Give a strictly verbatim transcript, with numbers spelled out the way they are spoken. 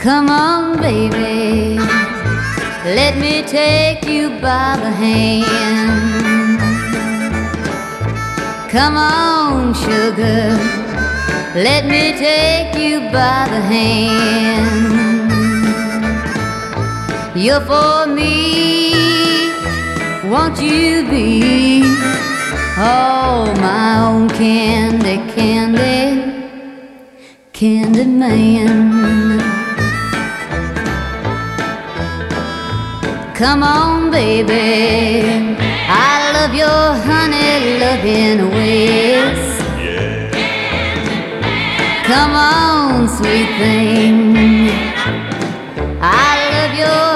Come on, baby, let me take you by the hand. Come on, sugar, let me take you by the hand. You're for me, won't you be oh, my own candy, candy, candy man. Come on, baby, I love your honey loving ways. Come on, sweet thing, I love your